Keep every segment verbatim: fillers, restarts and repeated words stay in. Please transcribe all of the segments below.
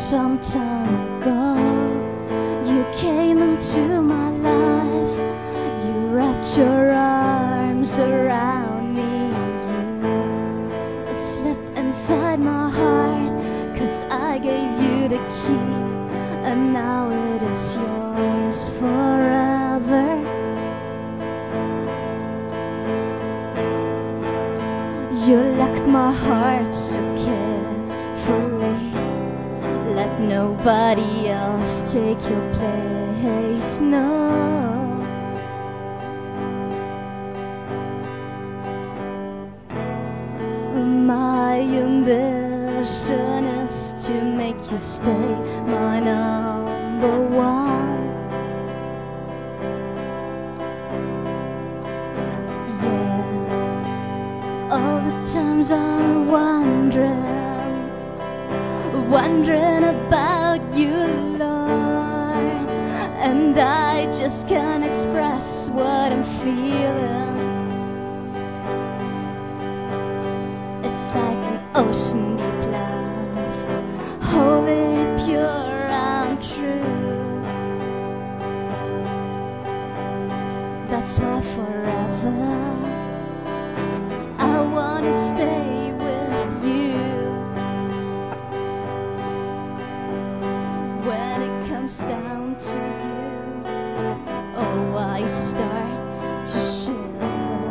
Some time ago, you came into my life. You wrapped your arms around me. You slipped inside my heart, 'cause I gave you the key, and now it is yours forever. You locked my heart so carefully. Let nobody else take your place, no. My ambition is to make you stay my number one. Yeah, all the times I'm wondering, wondering about you, Lord, and I just can't express what I'm feeling. It's like an ocean deep love, holy, pure, and true. That's why forever I wanna stay with you. When it comes down to you, oh, I start to shiver.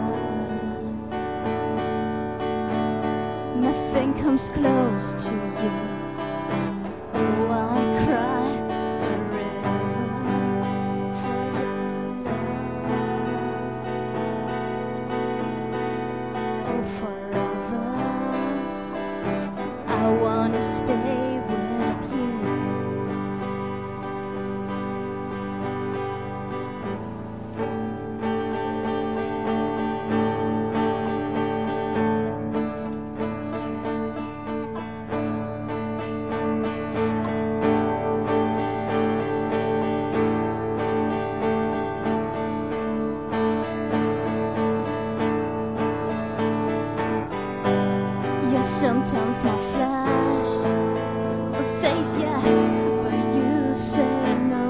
Nothing comes close to you. Oh, I cry a river for your love. Oh, forever I wanna stay with you. Sometimes my flesh says yes, but you say no.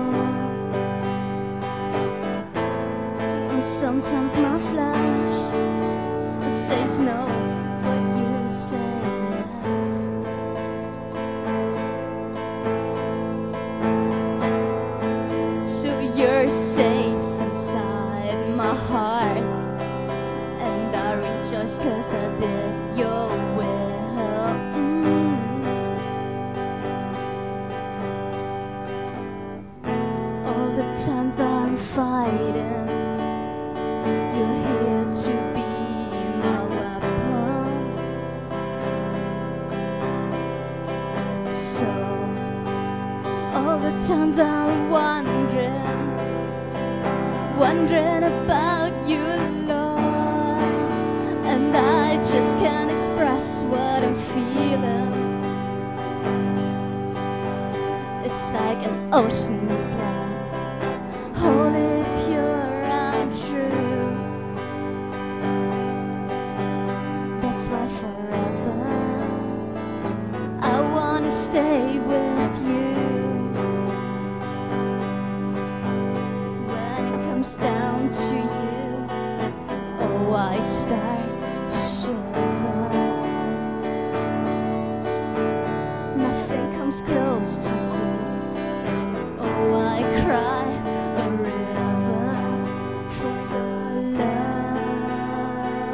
Sometimes my flesh says no, but you say yes. So you're safe inside my heart, and I rejoice 'cause I did your will. Times I'm fighting, you're here to be my weapon. So all the times I'm wondering, wondering about you, Lord, and I just can't express what I'm feeling. It's like an ocean of love, holy, pure, and true. That's why forever I wanna stay with you. When it comes down to you, oh, I start to shiver. Nothing comes close to you. Oh, I cry a river for your love.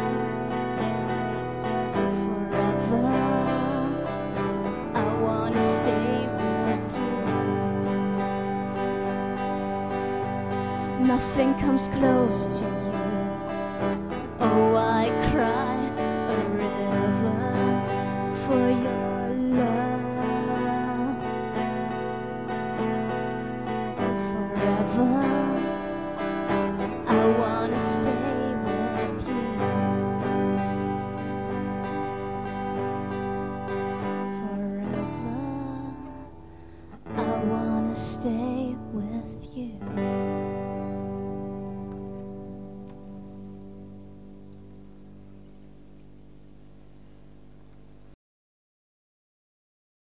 Forever I wanna stay with you. Nothing comes close to you. Oh, I cry a river for your love. Forever